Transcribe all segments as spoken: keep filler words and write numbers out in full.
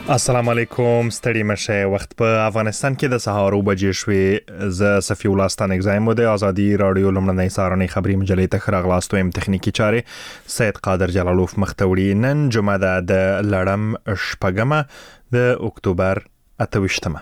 السلام علیکم، ستړي مشه. وخت په افغانستان کې د سهار او بجې شوې. ز صفی الله ستان اگزایم د ازادي رادیو لمړنۍ سارنې خبري مجلې ته خراغلاستو ام تخنیکی چاره سید قادر جلالوف مختوړي. نن جمعه ده د لړم شپږمه د اکتوبر اته ویشتمه.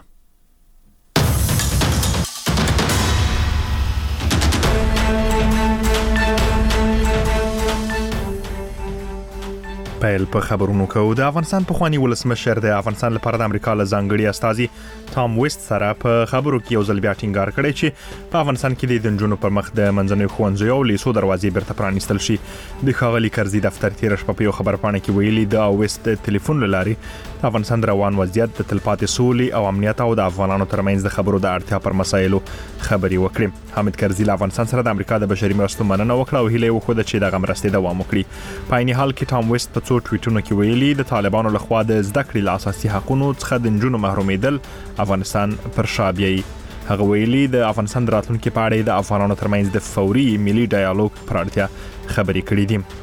پیل په خبرونو کو. د افغانستان په خواني ولسمشر د افغانستان لپاره د امریکا له ځانګړي استازي ټام ویست سره په خبرو کې یو ځل بیا ټینګار کړی چې په افغانستان کې د جنونو پر مخ د منځنوي ښوونځیو او لیسو دروازې بیرته پرانیستل شي. د ښاغلي کرزي دفتر تیر شپه په یو خبرپاڼه کې ویلي د ویست ټلیفون لاري د افغانستان روان وضعیت د تلپاتې سولې او امنیت او د افغانانو ترمنځ د خبرو د اړتیا پر مسایلو خبري وکړي. حامد کرزي له افغانستان سره د امریکا د بشري مرستو مننه وکړه او هیله وکړه چې د مرستې دوام وکړي. په عین حال کې ټام ویست په څو ټویټونو کې ویلي د طالبانو لخوا د زده کړې له اساسي حقوقو څخه د جنونو محرومیدل افغانستان پر شا بیایي. هغه ویلي د افغانستان د راتلونکو په اړه د افغانانو ترمنځ د فوري ملي ډایالوګ پر اړتیا خبري کړې دي.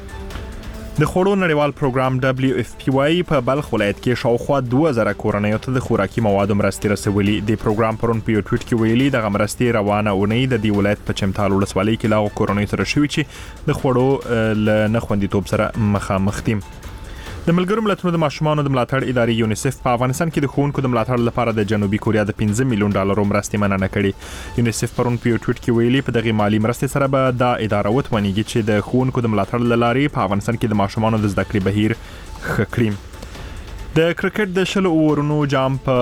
د خوړو نړیوال پروګرام دبليو اف پی واي په بلخ ولایت کې شاوخوا دوه زره کورنیو ته د خوراکي موادو مرستې رسولي. د پروګرام پرون په یو ټویټ کې ویلي د مرستې روانه اونۍ د دې ولایت په چمتال ولسوالۍ کې لاغو کورنیو ته رسوي چې د خوړو له نه خوندیتوب سره مخامخ دي. د ملګرو ملتونو د ماشومانو د ملاتړ ادارې یونیسف په افغانستان کې د ښوونکو د ملاتړ لپاره د جنوبي کوریا د پنځه میلیون ډالرو مرستې مننه کړې. یونیسف پرون په یو ټویټ کې ویلي په دغه مالی مرستې سره به دا اداره وتوانیږي چې د ښوونکو د ملاتړ لارې په افغانستان کې د ماشومانو د زده کړې بهیر ښه کړي. د کرکټ د شلو اورونو جام په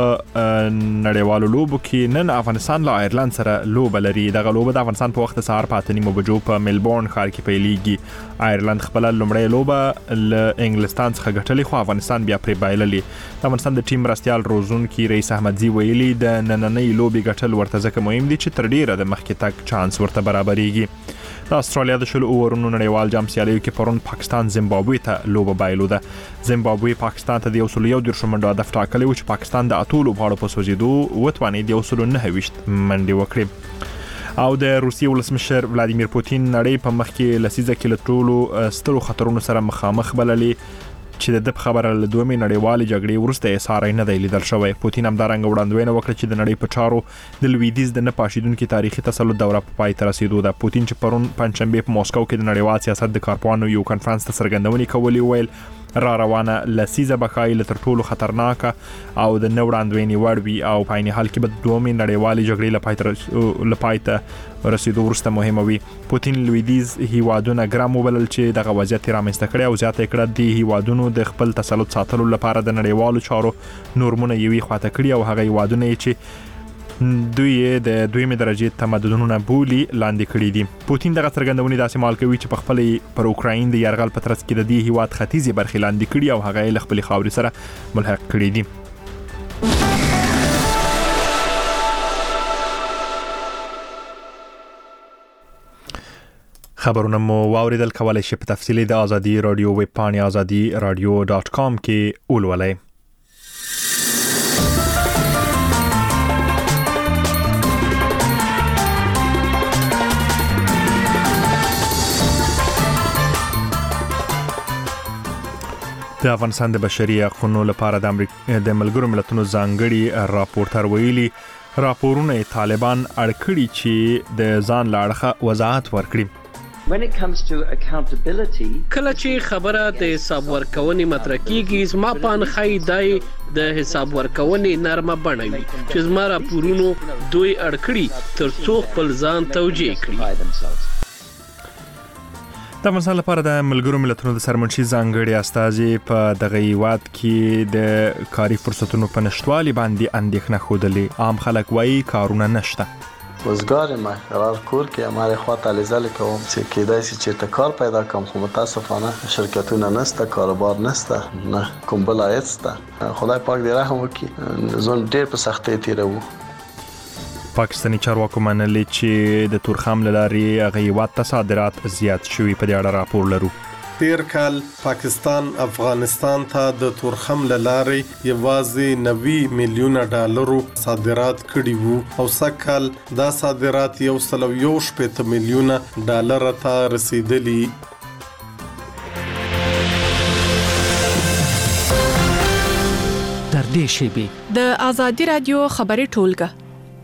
نړیوالو لوبو کې نن افغانستان له آیرلند سره لوبه لري. دغه لوبه د افغانستان په وخت سهار په اته نیمو بجو په ملبورن ښار کې پیلېږي. آیرلند خپل لومړی لوبه له انګلستان څخه ګټلې خو افغانستان بیا پرې بایللې. د افغانستان د ټیم مرستيال روزونکي رئیس احمدزي ویلي د نننۍ لوبې ګټل ورته ځکه مهم دي چې تر ډیره د مخکې تګ چانس ورته برابرېږي. د استرالیا د شلو اورونو نړیوال جام سیالیو کې پرون پاکستان زیمبابوې ته لوبه بایلوده. زیمبابوې پاکستان ته د یو سل یو دیرش منډو هدف ټاکلی و چې پاکستان د اتو لوبغاړو په سوځېدو وتوانید یو سل نهه ویشت منډې وکړي. او د روسیې ولسمشر ولادیمیر پوتین نړۍ په مخ کې لسیزه کې له ټولو سترو خطرونو سره مخامخ بللې چې د خبره له دومې نړیوالې جګړې وروسته یې ساری نه دی لیدل شوی. پوتین همدارنګه وړاندوینه وکړه چې د نړۍ په چارو د لویدیز د نه پاشیدونکو تاریخي تسلط دوره په پای ته رسیدو ده. پوتین چې پرون پنځشنبه په موسکو کې د نړیوال سیاست د کارپوهانو یو کانفرنس ته څرګندونې کولې ویل را روانه لسیزه بخای له تر ټولو خطرناکه او د نو وړاندوینې وړ وي او په عین حال کې به دومې نړیوالې جګړې لپاره لپاره رسیدو وروسته مهمه وي. پوتین لویدیز هیوادونه ګرام وبلل چې دغه وضعیت رامنځته کړي او زیاته کړه د هیوادونو د خپل تسلط ساتلو لپاره د نړیوالو چارو نورمونه یوي خواته کړي او هغه هیوادونه چې دوی د دویمه درجه تمدنونه بولی لاندې کړي دي. پوتین دغه څرګندونې داسې مال کوي چې په خپل پر اوکراین د یرغل په ترڅ کې د دې هیواد ختیځي برخې لاندې کړي او هغه له خپل خاورې سره ملحق کړي دي. خبرونه مو واوریدل. کولای شئ په تفصیلی د ازادي رادیو ویب پاڼې ازادي رادیو ډاټ کام کې ولولئ. د افغانستان د بشري حقوقو لپاره د امریکا د ملګرو ملتونو ځانګړي راپورټر ویلي راپورونه طالبان اړکړي چې د ځان لاړخه وضاحت ورکړي. When it comes to accountability, کله چې خبره د حساب ورکونې مطرح کیږي زما پان خای دای د حساب ورکونې نرمه بڼه وي چې زما راپورونو دوی اړکړي تر څو خپل ځان توجیه کړي. د افغانستان لپاره د ملګرو ملتونو د سرمنشي ځانګړي استازي په دغه هیواد کې د کاري فرصتونو په نشټوالي باندې اندېښنه ښودلې. عام خلک وایي کارونه نشته. روزګار ما قرار کور کې امر خواته لیزل کوم چې کېدای شي چې کار پیدا کوم خو متاسفانه شرکتونه نشته، کاروبار نشته، نه کوم بل عاید شته. خدای پاک دې رحم وکړي. زون ډېر په سختۍ تیرو. پاکستاني چارواکو منلي چې د تورخم لارې هغه هیواد ته صادرات زیات شوي. په دې اړه راپور لرو. تیر کال پاکستان افغانستان ته د تورخم لارې یوازې نوي میلیونه ډالرو صادرات کړي وو او سکهال دا صادرات یو سل یو شپږ میلیونه ډالر ته رسیدلي. در نږدې شي. د آزادي رادیو خبري ټولګه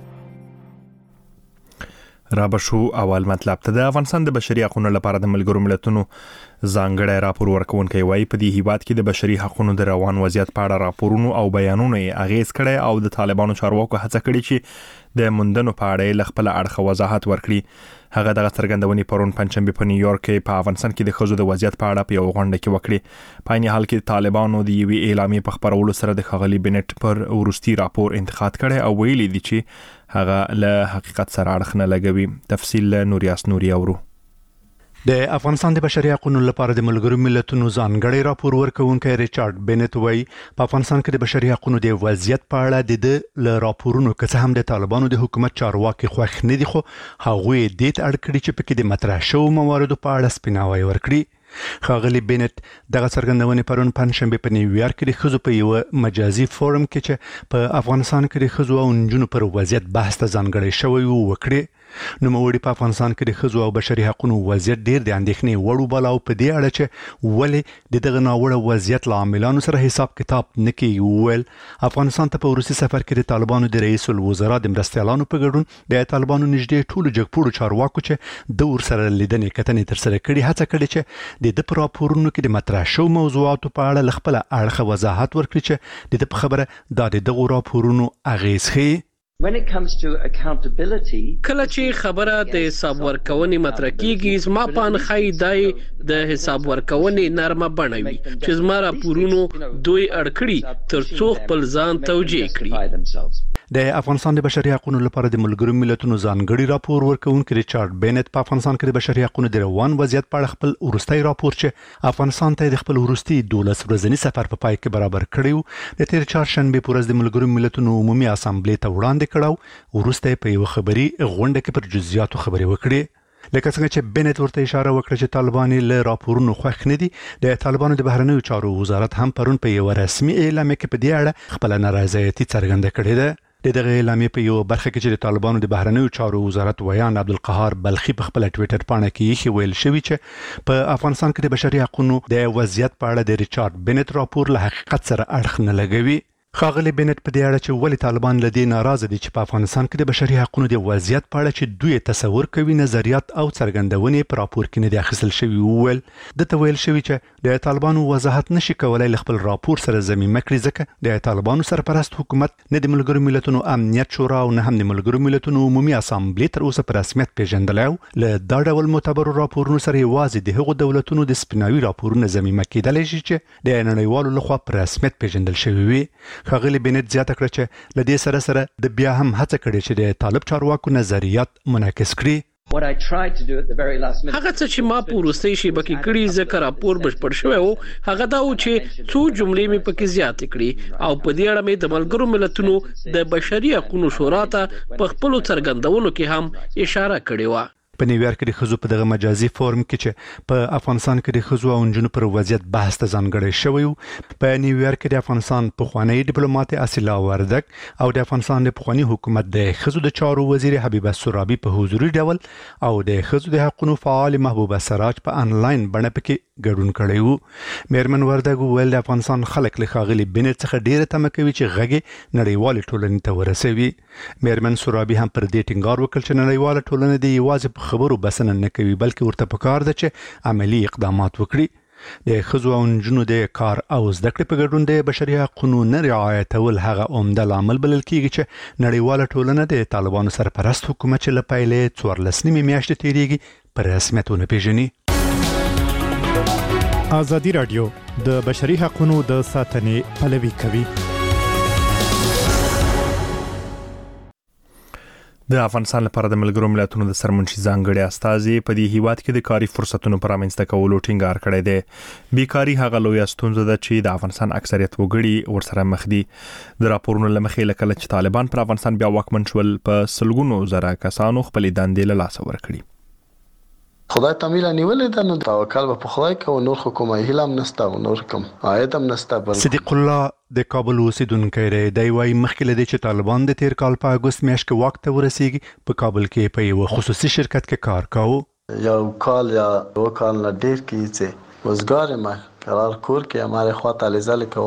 را بشو اول مطلب ته د افغانستان د بشري حقوقو لپاره د ملګرو ملتونو ځانګړی راپور ورکونکي وایي په دې هیواد کې د بشري حقوقو د روان وضعیت په اړه راپورونه او بیانونه اغیز کړي او د طالبانو چارواکو هڅه کړې چې د مندنو په اړه ل خپل اړخ وضاحت ورکړي. هغه دغه څرګندونې پرون پنځشنبه په نیویارک کې په افغانستان کې د خزو د وضعیت په اړه په یو غونډه کې وکړي. په عین حال کې طالبانو د یوې اعلامیې په خبرولو سره د خغلی بنټ پر ورستي راپور انتقاد کړي او ویلي دي چې هغه له حقیقت سره اړخ نه لګوي. تفصیل نوریاس نوري اورو. د افغانستان د بشري حقوقو لپاره د ملګرو ملتونو ځانګړی راپور ورکونکي ریچارډ بنټ وایي په افغانستان کې د بشري حقوقو د وضعیت په اړه د ل راپورونو که هم د طالبانو د حکومت چارواکي خوښ نه دي خو هغه دې ته اړ کړی چې پکې د مطرح شو مواردو په اړه سپیناوی ورکړي. خاغلی بنټ دغه څرګندونې پرون پنځشنبه په نیویارک کې د خزو په یو مجازي فورم کې چې په افغانستان کې د خزو او نجونو پر وضعیت بحث ته ځانګړی شوی وکړي. نو موړي په افغانستان کې د خزو او بشري حقوقو وضعیت ډیر د اندېښنې وړو بلاو په دې اړه چې ولې د دغه ناوړه وضعیت له عاملانو سره حساب کتاب نکي ویل. افغانستان ته په روسي سفر کې د طالبانو د رئیس الوزرا د مرستيالانو په ګډون د طالبانو نږدې ټولو جګپوړو چارواکو چې د ور سره لیدنې کتنې تر سره کړي هڅه کړې چې د د راپورونو کې د مطرح شو موضوعاتو په اړه خپل اړخ وضاحت ورکړي چې د خبره د دغه راپورونو اغیز خي. When it comes to accountability, کله چې خبره د حساب ورکونې مطرح کیږي زما پان خای دای د حساب ورکونې نرمه بڼوي چې زما راپورونو دوی اړکړي ترڅو خپل ځان توجیه کړي. د افغانستان د بشري حقوقو لپاره د ملګرو ملتونو ځانګړي راپور ورکونکي ریچارډ بنټ په افغانستان کې د بشري حقوقو د روان وضعیت په اړه خپل ورستي راپور چې افغانستان ته د خپل ورستي دولس ورځنی سفر په پای کې برابر کړیو د تیر چهارشنبه په ورځ د ملګرو ملتونو عمومي اسامبلې ته وړاندې کړو ورسته په یو خبري غونډه کې پر جزئیاتو خبري وکړي. لکه څنګه چې بنټ ورته اشاره وکړه چې طالبان له راپورونو خوښ نه دي. د طالبانو د بهرنیو چارو وزارت هم پرون په یو رسمي اعلامیه کې په دې اړه خپل نارضایتي څرګنده کړې ده. د دغه اعلامیې په یو برخه کې چې د طالبانو د بهرنیو چارو وزارت ویان عبدالقهار بلخي په خپل ټوئیټر باندې کې یې ویل شوی چې په افغانستان کې د بشري حقوقو د وضعیت په اړه د ریچارډ بنټ راپور له حقیقت سره اړخ نه لګوي. خاغلی بنټ په دې اړه چې ولې طالبان له دې ناراضه دي چې په افغانستان کې د بشري حقوقو د وضعیت په اړه چې دوی تصور کوي نظریات او څرګندونې په راپور کې نه دي اخیستل شوی ویل. د تویل شوی چې د طالبانو وضاحت نشي کولای خپل راپور سره ضمیمه کړي ځکه د طالبانو سرپرست حکومت نه د ملګرو ملتونو امنیت شورا او نه هم د ملګرو ملتونو عمومي اسامبلې تر اوسه په رسمیت پیژندل او له دا ډول معتبر راپورونو سره یوازې د هغو دولتونو د سپیناوي راپورونو ضمیمه کېدل شي چې د نړیوالو لخوا په رسمیت پیژندل شوی وي. خاغلی بنټ زیاته کړه چې ل دې سره سره د بیا هم هڅه کړې چې د طالب چارواکو نظریات منعکس کړي. what I tried to do at the very last minute. هغه څه چې ما په وروستۍ شیبه کې کړی ځکه راپور بشپړ شوی و هغه دا و چې څو جملې مې پکې زیات کړې او په دې اړه مې د ملګرو ملتونو د بشري حقوقو شورا ته په خپل څرګندونو کې هم اشاره کړې و. په نیویارک کې د خزو په دغه مجازي فورم کې چې په افغانستان کې د خزو او نجونو پر وضعیت بحث ته ځانګړی شوی و. په نیویارک کې د افغانستان پخوانی ډیپلوماټ اصیلا وردک او د افغانستان د پخوانی حکومت د خزو د چارو وزیر حبیبه سرابي په حضوري ډول او د خزو د حقوقو فعال محبوبه سراج په انلاین بڼه پکې ګډون کړی وو. میرمن وردک ویل د افغانستان خلک له خاغلی بنټ څخه ډیره تمه کوي چې غږی نړیوال ټولنې ته ورسوي. میرمن سرابي هم پر دې ټینګار وکړ چې نړیوال ټولنه د یوازې خبرو بسنه نه کوي بلکې ورته پکار ده چې عملی اقدامات وکړي. د خزو او نجونو د کار او زده کړې په ګډون د بشري حقوقو نه رعایتول هغه عمده لامل بلل کیږي چې نړیواله ټولنه د طالبانو سرپرست حکومت چې له پیلې څوارلس نیمې میاشتې تیریږي په رسمیت ونه پیژني. آزادی رادیو د بشري حقوقو د ساتنې پلوي کوي. د افغانستان لپاره د ملګرو ملتونو د سرمنشي ځانګړي استازي په دې هیواد کې د کاري فرصتونو پر رامنځته کولو ټینګار کړی دی. بیکاری هغه لوی ستونزه ده چې د افغانستان اکثریت وګړي ورسره مخ دي. د راپورونو لمخې لکه چې طالبان پر افغانستان بیا واکمن شول په سلګونو زره کسانو خپل دندې له لاسه ورکړي. خدای تعالی نیولې ده نو توکل په خدای کو نور حکومت هیلم نسته او نور کوم آیتم نسته. بل صدیق الله د کابل اوسیدونکو دی دی وايي مخکې لدی چې طالبان د تیر کال په اگست میاشت کې وخت ورسیږي په کابل کې په یو خصوصي شرکت کې کار کاوه. یو کال یا دو کال نه ډیر کیږي وزګار ما قرار کور کې امره خوا تعالی زل کوم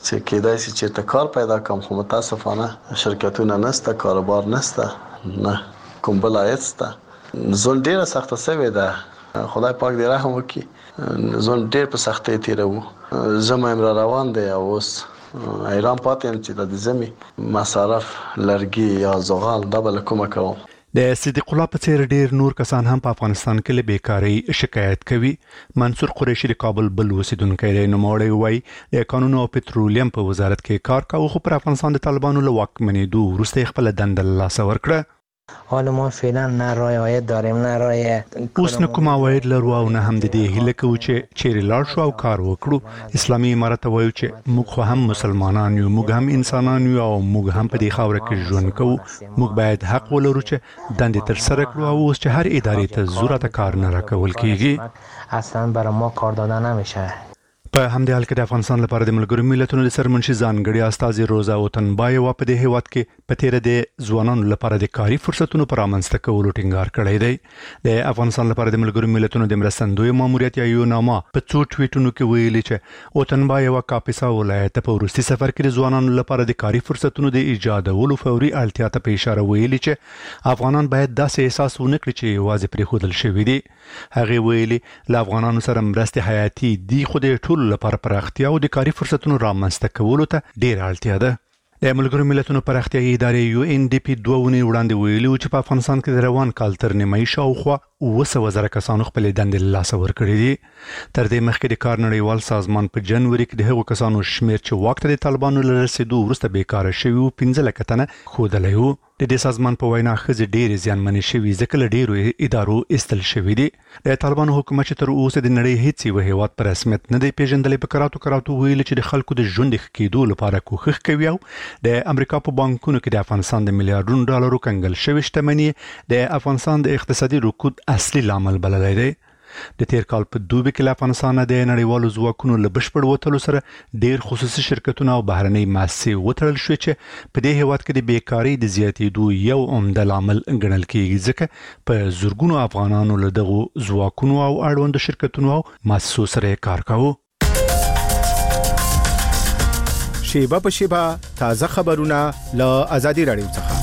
چې کېدای شي چې ته کار پیدا کوم خو متاسفانه شرکتونه نشته کاروبار نشته نه کوم بل عاید شته زون ډیره سخته سوې ده خدای پاک دې رحم وکړي زون ډیر په سختۍ تیرو زما امر روان دی او اوس ایران پاتې هم چې د زمي مصارف لرګي یا زغال دبل کومه کوم د صدیق الله په څیر ډیر نور کسان هم په افغانستان کې له بیکاری شکایت کوي منصور قریشي د کابل بل اوسیدونکی دی نو موړی وای د قانون او پټرولیم په وزارت کې کار کاوه خو پر افغانستان د طالبانو له واکمنېدو وروسته خپل دنده له لاسه ورکړه حالا ما فعلا نه رای عاید داریم نه رای اوس نه کوم عواید لرو او نه هم د دې هیله کوو چې چیرې لاړ شو او کار وکړو اسلامي امارت وایي چې موږ خو هم مسلمانان یو موږ هم انسانان یو او موږ هم په دې خاوره کې ژوند کوو موږ باید حق ولرو چې دندې تر سره کړو او اوس چې هر ادارې ته ضرورت کار نه راکول کیږي اصلا برای ما کار داده نمیشه په همدې حال کې د افغانستان لپاره د ملګرو ملتونو د سرمنشي ځانګړي استازي روزا وطنبایوا په دې هیواد کې په تیر د ځوانانو لپاره د کاري فرصتونو پر امنځته کولو ټینګار کړی دی د افغانستان لپاره د ملګرو ملتونو د مرستندوی ماموریت یا یو نامه په څو ټویټونو کې ویلي چې وطنبایوا کاپیسا ولایت په ورستي سفر کې د ځوانانو لپاره د کاري فرصتونو د ایجادولو فوري اړتیا ته په اشاره ویلي چې افغانان باید داسې احساس ونه کړي چې یوازې پرې خودل شوی دي هغه ویلي ل افغانانو سره مرستې حیاتي دي خو د ټول لپاره پراختیا او د کاري فرصتونو رامنځته کولو ته ډیر اړتیا ده د ملګرو ملتونو پراختیايي ادارې یو ان ډي پی دوه ونې وړاندې ویلي چې په افغانستان کې د روان کال تر نیمایي شاوخوا اوه سوه زره کسانو خپل دندې له لاسه ورکړي دي تر دې مخکې د کار نړیوال سازمان په جنوري کې د هغو کسانو شمیر چې واک ته د طالبانو له رسېدو وروسته بیکاره شوي وو پنځه لکه تنه ښودلی وو د دې سازمان په وینا ښځې ډېرې زیانمنې شوي ځکه له ډېرو ادارو ایستل شوي دي د طالبانو حکومت چې تر اوسه د نړۍ هیڅ یو هیواد په رسمیت نه دی پیژندلی په کراتو کراتو ویلي چې د خلکو د ژوند ښه کېدو لپاره کوښښ کوي او د امریکا په بانکونو کې د افغانستان د میلیارډونو ډالرو کنګل شوې شتمنۍ د افغانستان د اقتصادي رکود اصلي لامل بللی دی د تیر کال په دوبي کې له افغانستان د نړیوالو ځواکونو له بشپړ وتلو سره ډیر خصوصي شرکتونه او بهرنۍ مؤسسې وتړل شوې چې په دې هیواد کې د بیکاری د زیاتېدو یو عمده لامل ګڼل کېږي ځکه په زورګونو افغانانو له دغو ځواکونو او اړوندو شرکتونو او مؤسسو سره کار کاوه شیبه په شیبه تازه خبرونه له آزادي رادیو څخه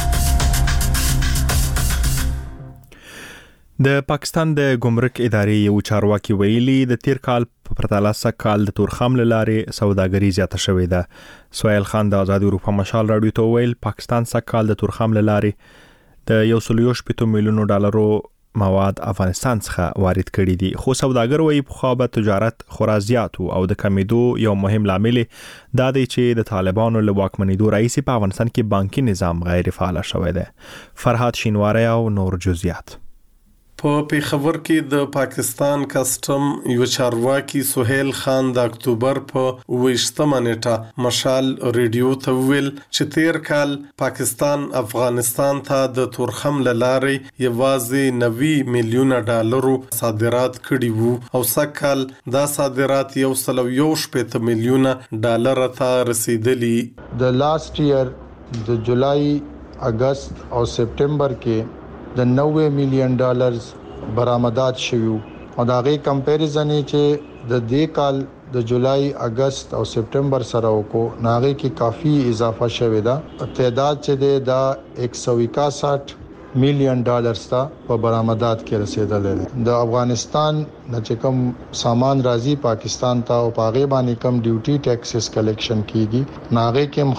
د پاکستان د ګمرک ادارې یو چارواکي ویلي د تیر کال په پرتله سکهال د تورخم لارې سوداګري زیاته شوې ده سویل خان د آزادي اروپا مشال رادیو ته ویل پاکستان سکهال د تورخم لارې د یو سل یو شپږ میلیونو ډالرو مواد افغانستان څخه وارد کړي دي خو سوداګر وایي په خو به تجارت خورا زیات او د کمیدو یو مهم لامل دا دی چې د طالبانو له واکمنېدو راځي په افغانستان کې بانکي نظام غیر فعال شوی دی فرهاد شینواری او نور جزئیات په پیښور کې د پاکستان کسٹم یو چارواکي سہیل خان د اکتوبر په ویشتمه نیټه مشال ریډیو ته ویل چې تیر کال پاکستان افغانستان ته د تورخم لارې یوازې نوي میلیونه ډالرو صادرات کړي وو او سکهال دا صادرات یو سل یو شپږ میلیونه ډالر ته رسیدلی د لاست ایئر د جولای اگست او سپټمبر کې د نوي میلیون ډالرز برآمدات شوي او دا غي کمپیریزن چې د دې کال د جولای اگست او سپټمبر سره وکړو ناغي کې کافي اضافه شوې ده تعداد چې د ایک سو اکسٹھ میلیون ډالرز ته په برآمدات کې رسیدل دي د افغانستان نه چې کوم سامان راځي پاکستان ته او پاغه باندې کم ډیوټي ټیکسز کلیکشن کیږي ناغي کې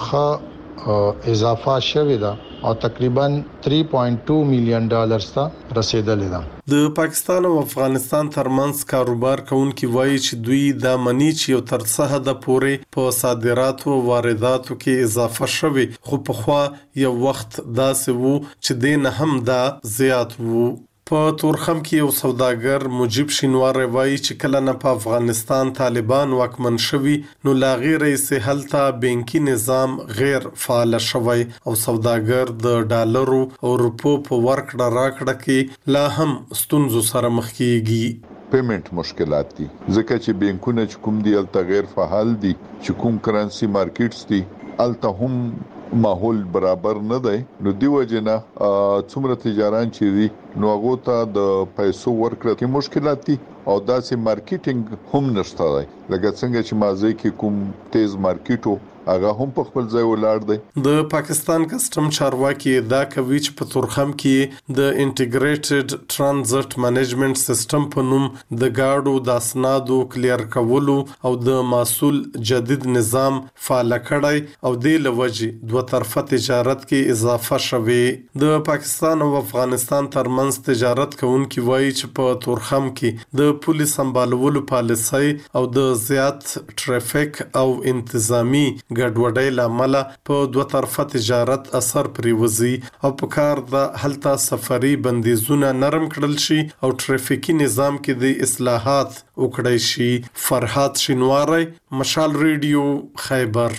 مخه اضافه شوې ده او تقریبا تین پوینټ دو میلیون ډالرز ته رسیدلې ده د پاکستان او افغانستان ترمنځ کاروبار کوونکي وایي چې دوی د منی چې یو تر څه حد پورې په صادراتو او وارداتو کې اضافه شوي خو په خوا یو وخت داسې وو چې دین هم دا زیات وو په تورخم کې یو سوداګر مجيب شینوار وایي چې کله نه په افغانستان طالبان واکمن شوي نو لا غیر یې هلته بانکي نظام غیر فعال شوی او سوداګر د ډالرو او روپو په ورکړه راکړه کې لا هم ستونزو سره مخ کیږي پیمنٹ مشکلات دي ځکه چې بانکونه کوم دی الته غیر فعال دي چې کوم کرنسي مارکیټس دي الته هم ماحول برابر نه دی نو دی وجنه څومره تجاران چې دي نو هغه ته د پیسو ورکړه کې مشکلات دي او داسې مارکیټینګ هم نشته دی لکه څنګه چې مازه کې کوم تیز مارکیټو هغه هم په خپل ځای ولاړ دی د پاکستان کسٹم چارواکي دا کوي چې په تورخم کې د انټیګریټډ ترانزیت منیجمنت سیستم په نوم د گاډو د اسنادو کلیر کولو او د محصول جدید نظام فعال کړای او د لوجي دوه طرفه تجارت کې اضافه شوه د پاکستان او افغانستان ترمنځ تجارت کوونکي وایي چې په تورخم کې د پولیس سمبالولو پالیسي او د زیات ټریفیک او انتظامی ګډوډۍ لامل په دوه طرفه تجارت اثر پریوزي او په کار د هلتا سفري بندیزونه نرم کړل شي او ټریفیکي نظام کې د اصلاحات وکړای شي. فرحات شینواری، مشال ریډیو، خیبر.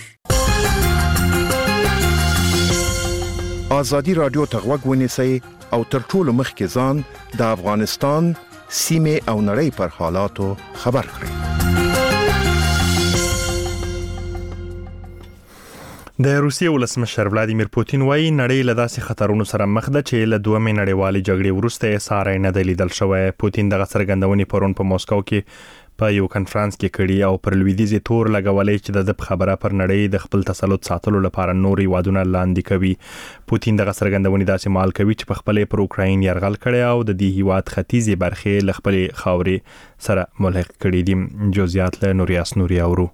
آزادی رادیو ته غوږ ونیسئ او تر ټولو مخکې ځان د افغانستان سیمه او نړۍ پر حالاتو خبر کړئ. د روسیې ولسمشر ولادیمیر پوتین وایي نړۍ له داسې خطرونو سره مخ ده چې له دومې نړیوالې جګړې وروسته یې ساری نه دی لیدل شوی. پوتین دغه څرګندونې پرون په موسکو کې په یو کنفرانس کې کړي او پر لویدیځ تور لګولې چې د خبره پر نړۍ د خپل تسلط ساتلو لپاره نوري وادونه لاندې کوي. پوتین دغه څرګندونې داسې مال کوي چې په خپل پر اوکراین یرغل کړي او د دې هیواد ختیځي برخې له خپل خاورې سره ملحق کړي دي. جزئیات له نوریاس نوري اورو.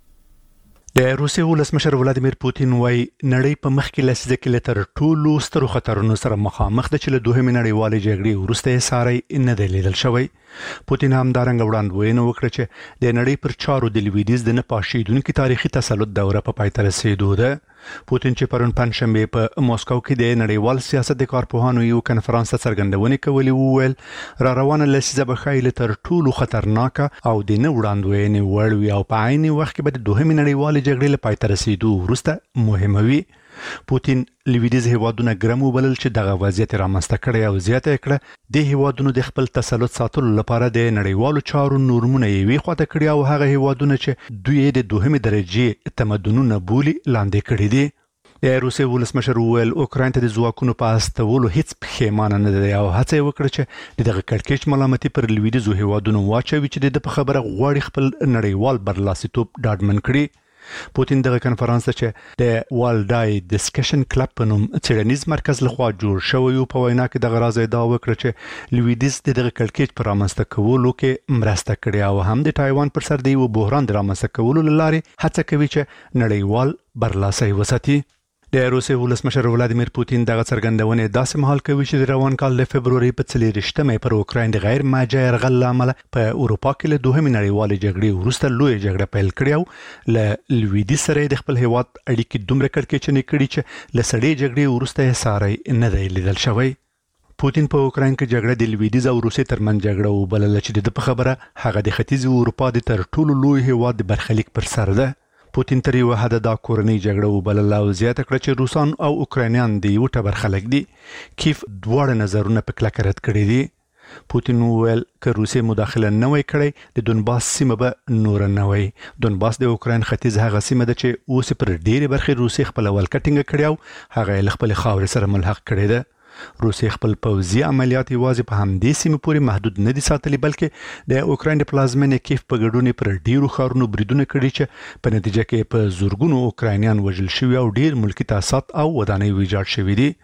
د روسیې ولسمشر ولادیمیر پوتین وايي نړۍ په مخ کې لسیزه کې له تر ټولو سترو خطرونو سره مخامخ ده چې له دوهمې نړیوالې جګړې وروسته یې ساری نه دی لیدل شوی. پوتین همدارنګه وړاندوینه وکړه چې د نړۍ پر چارو د لویدیځ د نه پاشیدونکو تاریخي تسلط دوره په پای ته رسیدو ده. پوتین چې پرون پنځشنبه په موسکو کې د نړیوال سیاست د کارپوهانو یو کنفرانس ته څرګندونې کولې وویل را روانه لسیزه به خایله تر ټولو خطرناک او د نه وړاندوینې وړ وي او په عین وخت کې به د دوهمې نړیوالې جګړې له پای ته رسیدو وروسته مهمه وي. پوتین لویدیځ هیوادونه ګرم وبلل چې دغه وضعیت رامنځته کړي او زیاته کړه د هیوادونو د خپل تسلط ساتلو لپاره د نړیوالو چارو نورمونه یې وی خواته کړی او هغه هیوادونه چې دوی د دوهمې درجه تمدنونه بولی لاندې کړي دي. د روسیې ولسمشر وویل اوکراین ته د ځواکونو په استولو هیڅ پښیمانه نه دی او هڅه وکړه چې دغه کړکېچ ملامتي پر لویدیځو هیوادونو واچوي چې د په خبره غواړي خپل نړیوال برلاسیتوب ډاډمن کړي. پوتین دغه کنفرانس چې د والډای ډسکشن کلب په نوم څېړنیز مرکز لخوا جوړ شوی په وینا کې دغه راز ادعا وکړه چې لویدیځ دغه کړکېچ پر رامنځته کولو کې مرسته کړې او هم د تایوان پر سر د یو بحران د رامنځته کولو لارې هڅه کوي چې نړیوال برلاسي وساتي. د روسیې ولسمشر ولادیمیر پوتین دغه څرګندونې داسې مهال کوي چې د روان کال د فبروري په څلېرویشتمې پر اوکراین د غیر ماجه یرغل لامل په اروپا کې له دوهمې نړیوالې جګړې وروسته لوی جګړه پیل کړې او له لویدیځ سره د خپل هیواد اړیکې دومره کړکېچنې کړي چې له سړې جګړې وروسته یې ساری نه دی لیدل شوی. پوتین په اوکراین کې جګړه د لویدیځ او روسیې ترمنځ جګړه وبلله چې د په خبره هغه د ختیځ اروپا د تر ټولو لوی هیواد د برخلیک پر سر ده. پوتین تر یو حد دا کورنۍ جګړه وبلله او زیاته کړه چې روسان او اوکراینیان د یو ټبر خلک دي. کیف دواړه نظرونه په کلکه رد کړي دي. پوتین وویل که روسیې مداخله نه وای کړې د دونباس سیمه به نور نه وای. دونباس د اوکراین ختیځ هغه سیمه ده چې اوس پر ډېرې برخې روسیې خپل ولکټینګ کړی او هغه له خپل خاورې سره ملحق کړی ده. روسیې خپل پوځي عملیات یوازې په همدې سیمه پورې محدود نه دي ساتلي بلکې د اوکراین د پلازمینې کیف په ګډون پر ډیرو ښارونو بریدونه کړي چې په نتیجه کې په زورګونو اوکراینیان وژل شوي او ډیر ملکی تاسیسات او ودانۍ ویجاړ شوي دي.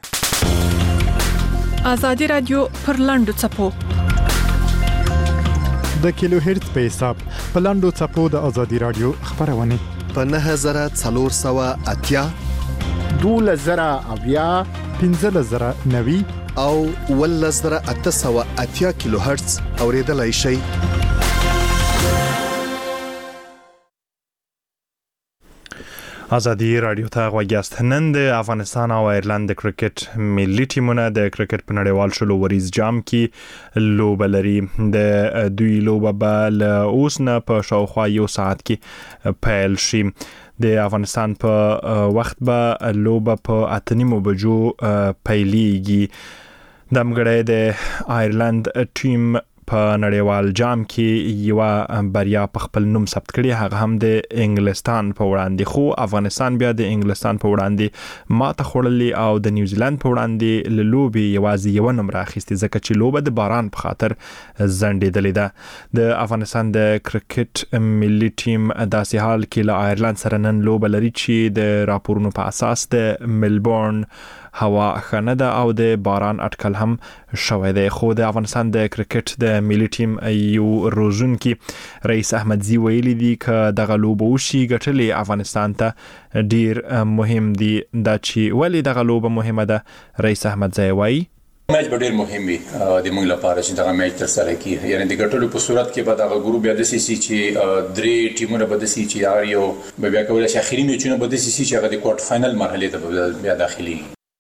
آزادی رادیو پر لاندو چپو د کیلو هرتز په حساب په لاندو چپو د آزادی رادیو خبرونه په نه هزار څلور سوه اتیا دوله زره اویا پنځه زره نوي او ول زره اته سوه اتیا کیلو هرتز اوریدلای شي. آزادی رادیو ته غوږیاست. نن د افغانستان او ایرلند د کرکټ ملي ټیمونه د کرکټ په نړیوال شلو وریز جام کې لوبه لري. د دوی لوبه به له اوس نه په شاوخوا یو ساعت کې پیل شي. د افغانستان په وخت به لوبه په اته نیمو بجو پیلیږي. دمګړی د ایرلند ټیم په نړیوال جام کې یو بریا په خپل نوم ثبت کړي، هغه هم د انګلستان په وړاندې، خو افغانستان بیا د انګلستان په وړاندې ماته خوړلې او د نیوزیلند په وړاندې له لوبې یوازې یو نمره اخیستې، ځکه چې لوبه د باران په خاطر ځنډېدلې ده. د افغانستان د کرکټ ملي ټیم داسې حال کې له آیرلند سره نن لوبه لري چې د راپورونو په اساس د ملبورن هوا ښه نه ده او د باران اټکل هم شوی دی. خو د افغانستان د کرکټ د ملي ټیم یو روزونکي رئیس احمدزي ویلي دي که دغه لوبه وشي ګټلې افغانستان ته ډیر مهم دي. دا چې ولې دغه لوبه مهمه ده، رئیس احمدزي وایي میچ به ډیر مهم وي د موږ لپاره چې دغه میچ تر سره کیږي، یعنی د ګټلو په صورت کې به دغه ګروپ بیا د سی سی چې درې ټیمونه به د سی چې هر یو به بیا کولای شي اخري میچونه به د سی سی چې هغه د کوارټر فائنل مرحله ته بیا داخلي.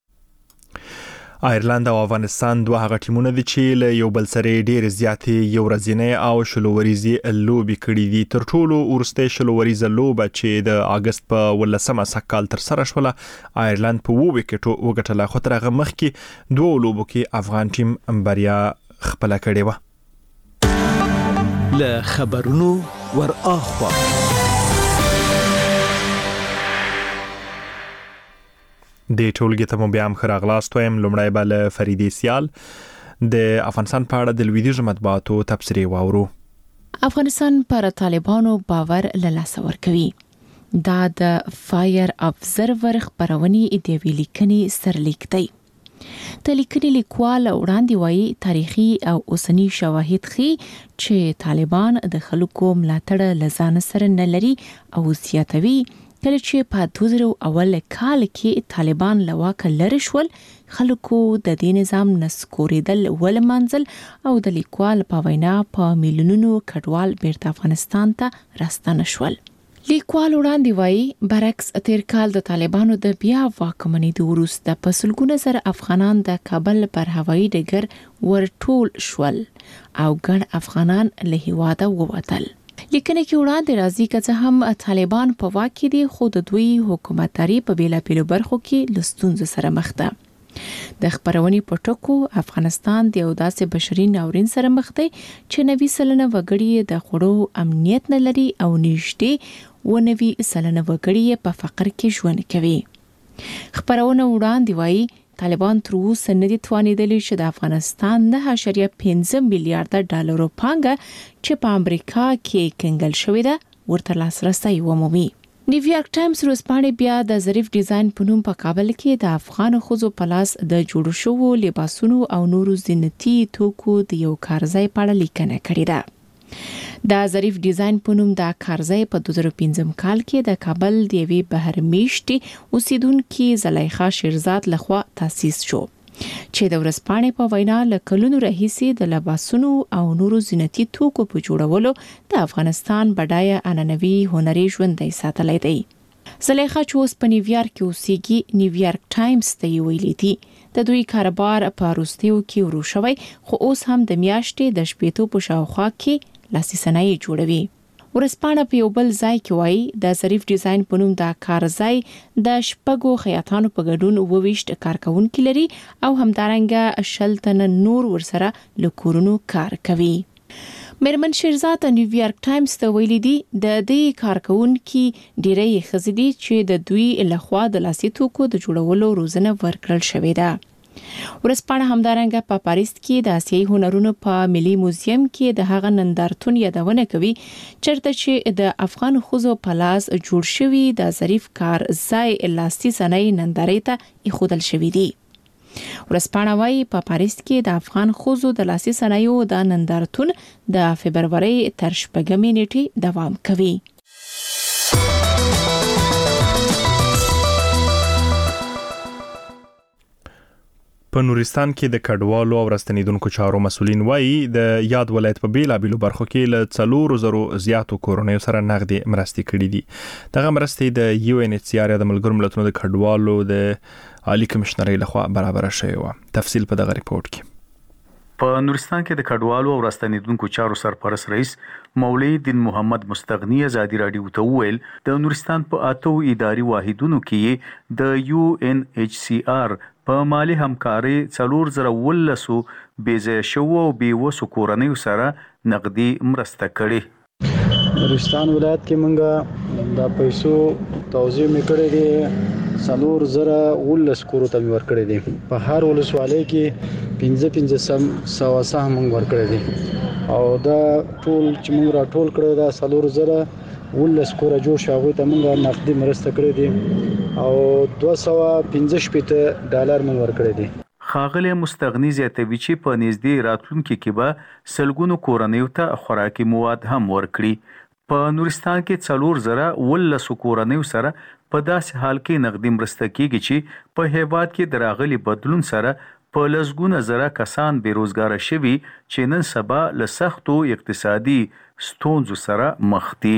آیرلند او افغانستان دوه هغه ټیمونه دي چې له یو بل سره ډېر زیاتې یو ورځنۍ او شلووريزي لوبې کړې دي. تر ټولو وروستۍ شلووريزه لوبه چې د اگست په ولسمه سکهال تر سره شوله، آیرلند په اووه وکټو وګټله، خو تر هغه مخکې دوه لوبو کې افغان ټیم بریا خپله کړې وه. له خبرونو ور اخوا د ټولګي ته مو بیا هم ښه راغلاست وایم. لومړی به له فریدې سیال د افغانستان په اړه د لویدیځو مطبوعاتو تبصرې واورو. افغانستان پر طالبانو باور له لاسه ورکوي. دا د فایر ابزرور خبرونې د یوې لیکنې سرلیک دی. د لیکنې لیکوال وړاندې وایي تاریخي او اوسنی شواهد ښيي چې طالبان د خلکو ملاتړ له ځان سره نه لري او زیاتوي کله چې په دوه زره اول کال کې طالبان له واکه لرې شول، خلکو د دې نظام نسکورېدل ولمنځل او د لیکوال په وینا په میلیونونو کډوال بیرته افغانستان ته راستنه شول. لیکوال وړاندې وایي برعکس تیر کال د طالبانو د بیا واکمنۍ وروسته په سلګونه زره افغانان د کابل پر هوایي ډګر ورټول شول او ګڼ افغانان له هیواده ووتل. لیکنه کې وړاندې راځي چې هم طالبان په واک کې دي، خو د دوی حکومتداري په بیلابیلو برخو کې له ستونزو سره مخ ده. د خبرونې په ټکو افغانستان د یو داسې بشري ناورین سره مخ دی چې نوي سلنه وګړي د خوړو امنیت نه لري او نږدې و نوي سلنه وګړي په فقر کې ژوند کوي. خبرونه وړاندې وایي طالبان تر اوسه نه دي توانیدلی چې د افغانستان نه اشاریه پنځه میلیارډ ډالرو پانګه چې په امریکا کې کنګل شوې ده ورته لاسرسی ومومي. نیویارک ټایمز ورځپاڼې بیا د ظریف ډیزاین په نوم په کابل کې د افغان ښځو په لاس د جوړو شوو لباسونو او نورو زینتي توکو د یو کارځای په اړه لیکنه کړې ده. د ظریف ډیزاین په نوم د کارځای په دوه زره پنځم کال کې د کابل د یوې بهرمیشتې اوسیدونکو زلیخا شیرزاد لخوا تاسیس شو چې د ورځپاڼې په وینا له کلونو راهیسې د لباسونو او نورو زینتي توکو په جوړولو د افغانستان بډایه عنعنوي هنري ژوندی ساتلی دی. زلیخا چې اوس په نیویارک کې اوسېږي، نیویارک ټایمز ته ویلي دي د دوی کاروبار په وروستیو کې ورو شوی، خو اوس هم د میاشتې د شپېتو په شاوخوا کې لاسي صنایع جوړوي. ورځپاڼه په یو بل ځای کې وایي د ظریف ډیزاین په نوم د کارځای د شپږو خیاطانو په ګډون وویشت کارکونکي لري او همدارنګه شل تنه نور ورسره له کورونو کار کوي. میرمن شیرزاد نیویارک ټایمز ته ویلي دي د دې کارکونکي ډیری ښځې دي چې د دوی لخوا د لاسي توکو د جوړولو روزنه ورکړل شوې ده. ورځپاڼه همدارنګه په پاریس کې د آسیایي هنرونو په ملي موزیم کې د هغه نندارتون یادونه کوي چرته چې د افغان ښځو په لاس جوړ شوی د ظریف کار ځای لاسي صنایع نندارې ته ایښودل شوی دی. ورځپاڼه وايي په پاریس کې د افغان ښځو د لاسي صنایعو د نندارتون د فبرورۍ تر شپږمې نیټې دوام کوي. په نورستان کې د کډوالو او راستنیدونکو چارو مسولین وایي د یاد ولایت په بیلابیلو برخو کې له څلورو زرو زیاتو کورنیو سره نغدي مرستې کړې دي. دغه مرستې د یو ان ایچ سی آر د ملګرو ملتونو د کډوالو د عالی کمشنرۍ لخوا برابر شوی و. تفصیل په دغه ریپورت کې. په نورستان کې د کډوالو او راستنیدونکو چارو سرپرست رئیس مولوی دین محمد مستغنی ازادي رادیو ته ویل د نورستان په اتو اداري واحدونو کې د یو ان ایچ سی آر په مالی همکاري څلور زره ولسو بېځایه شوو او بېوسو کورنیو سره نقدي مرسته کړې. نورستان ولایت کې مونږه د پیسو توزیع مې کړی دی څلور زره ولس کورو ته مې ورکړی دی. په هر ولسوالۍ کې پنځه پنځه سم سوه سهم مونږ ورکړی دی او دا ټول چې مونږ راټول کړی دا څلور زره ولس کوره جوړ شو هغوی ته مونږ نقدي مرسته کړې دي او دوه سوه پنځه شپېته ډالر مونږ ورکړی دی. ښاغلی مستغني زیاتوي چې په نږدې راتلونکي کې به سلګونو کورنیو ته خوراکي مواد هم ورکړي. په نورستان کې څلور زره ولسو کورنیو سره په داسې حال کې نقدي مرسته کیږي چې په هیواد کې د راغلي بدلون سره په لسګونه زره کسان بیروزګاره شوي چې نن سبا له سختو اقتصادي ستونزو سره مخ دي.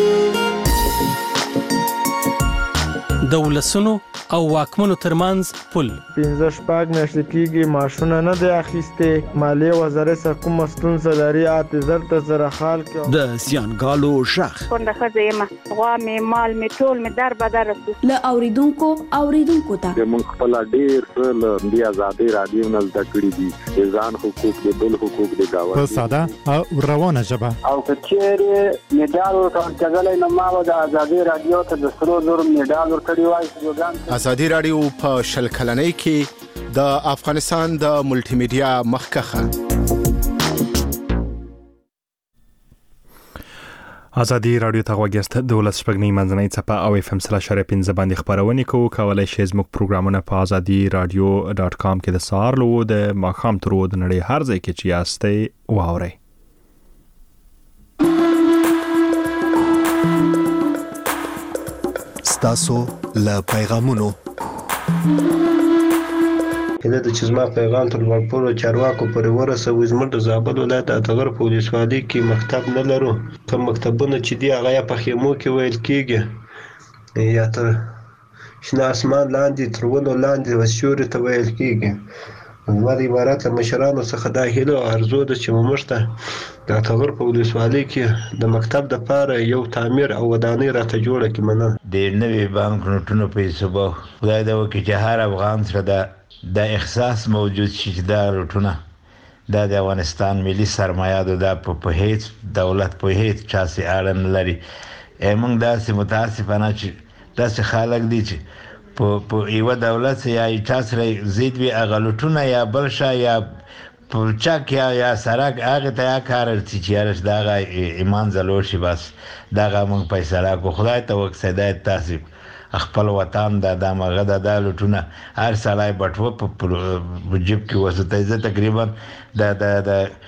د ولسونو او واکمنو ترمنځ پل پنځه شپږ میاشتې کېږي معاشونه نه دی اخیستې. مالیې وزارت څخه کومه ستونزه لري اته زر ته زره خال کې د زیانګالو غږ کونډه ښځه یم غوا مې مال مې ټول مې در بدر رسو له اوریدونکو اوریدونکو ته موږ خپل ډېر څه له دې ازادي رادیو نه زده کړي دي د ځان حقوق د بل حقوق د گاونډي په ساده او روانه ژبه او کچېرې میډال ورکړل نو ما د ازادي رادیو ته د سرو زر میډال ورکړی وای. ازادي رادیو په شل کلنۍ کې د افغانستان د ملټي میډیا مخکخه. ازادي رادیو ته غوږیاست. د ولس شپږنۍ منځنۍ څپه او اف ام سلاش اره پنځه باندې خبرونه کوو. کولای شئ زموږ پروګرامونه په ازادي رادیو ډاټ کام کې د سهار لو د ماښام تر د نړۍ هر ځای کې چې یاستئ واورئ. ستاسو له پیغامونو هله د چې زما پیغام تر لوړپوړو چارواکو پورې ورسوي. زموږ د زابل ولایت اتغر په ولسوالۍ کې مکتب نه لرو. کوم مکتبونه چې دي هغه یا په خیمو کې ویل کېږي یا تر شنه اسمان لاندې تر ونو لاندې وسیوري ته ویل کېږي. زما د عبارت له مشرانو څخه دا هیله او ارزو ده چې موږ ته د اتغر په ولسوالۍ کې د مکتب دپاره یو تعمیر او ودانۍ راته جوړه کړي. مننه. د نوي بانک نوټونو پیسو به خدای دې وکړي چې هر افغان سره د د احساس موجود شي چې دا نوټونه دا د افغانستان ملي سرمایه ده. دا په هیڅ دولت په هیڅ چا سي اړه نه لري. موږ داسې متاسفانه چې داسې خلک دي چې په په یو دولت یا چا سره زید وی اغلطونه یا بل شا یا پرچاک یا یا سرک هغه ته کار چې یارش دا ایمان زلور شي بس دا موږ پیسې را کو خدای ته وکړه تاسو خپل وطن د دماغه د لټونه هر سړی بټو په جيب کې وسته زه تقریبا د د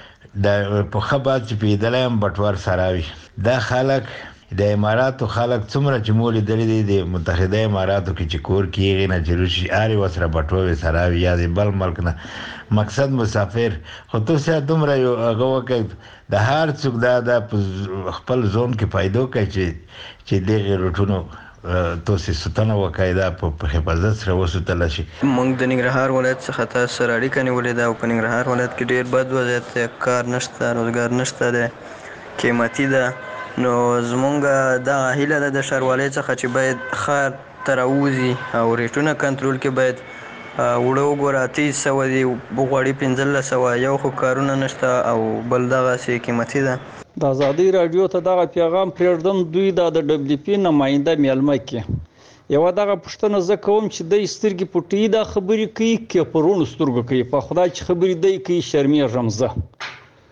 د په خبرت چې پیدلم بټور سراوي. دا خلک د اماراتو خلک څومره چې مولي درې د متحده اماراتو کې چې کور کېږي نه جلوشي اړ وسره بټوي سراوي یا د بل ملک نه مقصد مسافر خو تاسو دومره یو هغه وکړ د هر څوک دا د خپل ځون کې پیدا کوي چې چې دغه روټونو تاسو ستنه وکایدا په حفاظت سره وسوتل شي. موږ د ننګرهار ولایت څخه تاسو سره اړیکه نیولې ده او په ننګرهار ولایت کې ډېر بد وضعیت کار نشته روزګار نشته ده قیمتي ده. نو زمونږ دا هیله ده د ښاروالۍ څخه چې باید ښار ته راووځي او ریټونه کنټرول کې باید وړه وګوره اته سوه دي غواړي پنځلس سوه یو خو کارونه نشته او بل دغسې قیمتي ده. د ازادي راډیو ته دغه پیغام پرېږدم. دوی دا د ډبلیو پي نماینده میلمه کې یوه دغه پوښتنه زه کوم چې دی سترګې پټوي دا خبرې کوي که په روڼو سترګو کوي. په خدای چې خبرې دی کوي شرمېږم زه.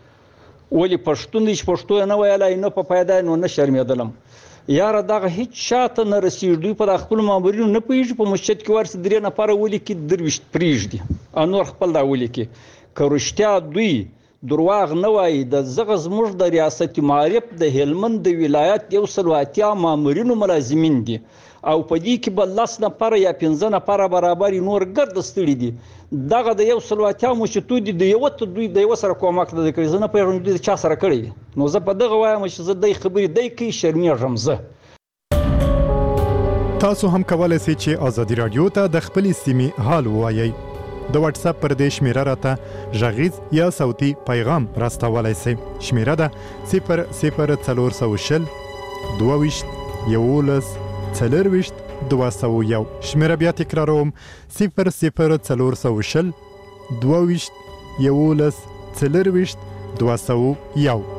ولې پښتون دی چې پښتو یې نه ویلی نه په پیدا نو نه شرمېدلم. یاره دغه هیڅ شاته نه رسېږي. دوی په د خپلو مامورینو نه پوهېږي په مسجد کې ورسې درې نفره ولیکي درویشت پرېږدي او نور خپل دا ولیکي. که رښتیا دوی درواغ نه وایي د زغه زموږ د ریاست معارف د هلمند د ولایت یو سل او اتیا مامورینو ملازمین دي او په دې کې به لس نفره یا پنځه نفره برابر نور ګرد ستړي دي. دغه د یو سل او اتیا مشتو دي د یو ته دوی د یو سره کومک نه کوي. زه نه پوهېږم دوی د چا سره کړی. نو زه په دغه وایم چې زه دی خبرې دی کوي شرمېږم زه. تاسو هم کولای شئ چې ازادي رادیو ته د خپل سیمې حال ووایئ. د واتس اپ پر دې شمیره راته غږیز یا صوتي پیغام راستولای شئ. شمیره ده صفر صفر څلور سوه شل دوه ویشت یولس څلور ویشت دوه سوه یو. شمیره بیا تکراروم صفر صفر څلور سوه شل دوه ویشت یولس څلرویشت دوه سوه یو.